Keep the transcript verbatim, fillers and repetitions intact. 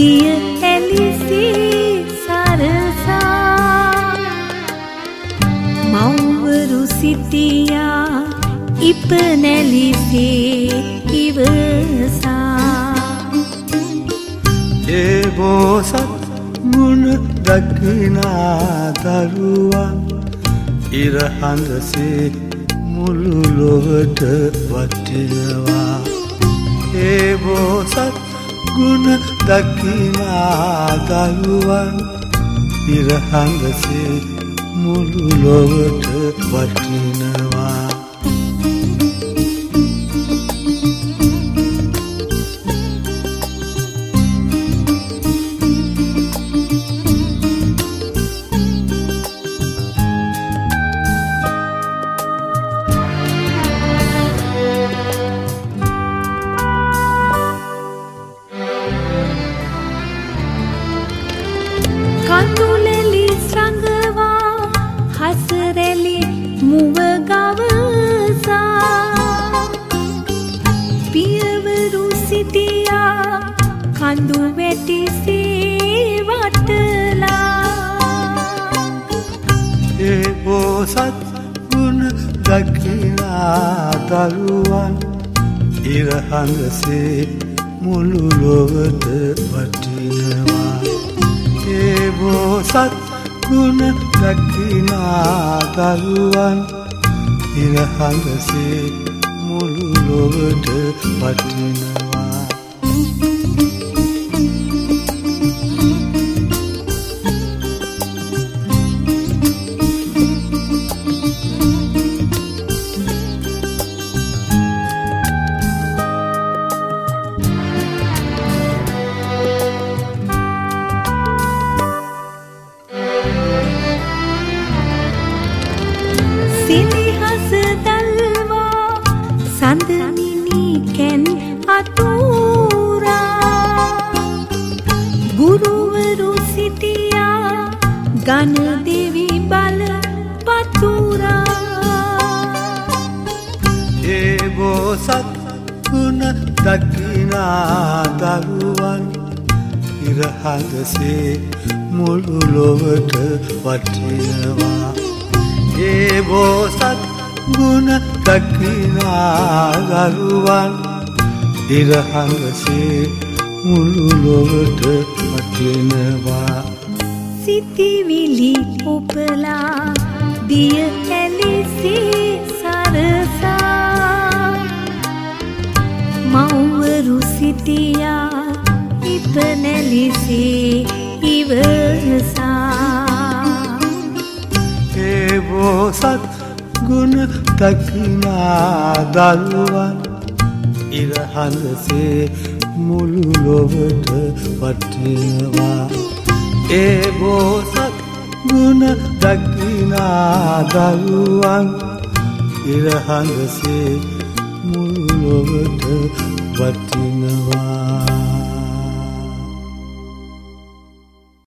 දිය ඇලිසේ සරසා මව්වරු සිටියා ඉප නැලිසේ ඉවසා ඒ බෝසත් ගුණ දකිනා දරුවන් ඉරහඳසේ මුළු ලොවට වටිනවා ඒ බෝසත් ගුණ දකිනා දරුවන් ඉරහඳසේ මුළු ලොවට වටිනවා කඳුලෙලි සඟවා හසරෙලි මුව ගවසා පියවරු සිටියා කඳු වැටිසේ වටලා ඒ බෝසත් ගුණ දකිනා දරුවන් ඉරහඳසේ මුළු ලොවට වටිනවා ඒ බෝසත් ගුණ දකිනා දරුවන් ඉරහඳසේ මුළු ලොවට වටිනවා සිනිහස දල්වා සඳමිනි කැන් අතුරා ගුරුවරු සිටියා ගණ දෙවි බල පතුරා ඒ බෝසත් ගුණ දකිනා දරුවන් ඉරහඳසේ මුළු ලොවට වටිනවා ඒ බෝසත් ගුණ දකිනා දරුවන් ඉරහඳසේ මුළු ලොවට වටිනවා සිතිවිලි උපලා දිය ඇලිසේ සරසා මව්වරු සිටියා ඉප නැලිසේ ඉවසා ඒ බෝසත් ගුණ දකිනා දරුවන් ඉරහඳසේ මුළු ලොවට වටිනවා ඒ බෝසත් ගුණ දකිනා දරුවන් ඉරහඳසේ මුළු ලොවට වටිනවා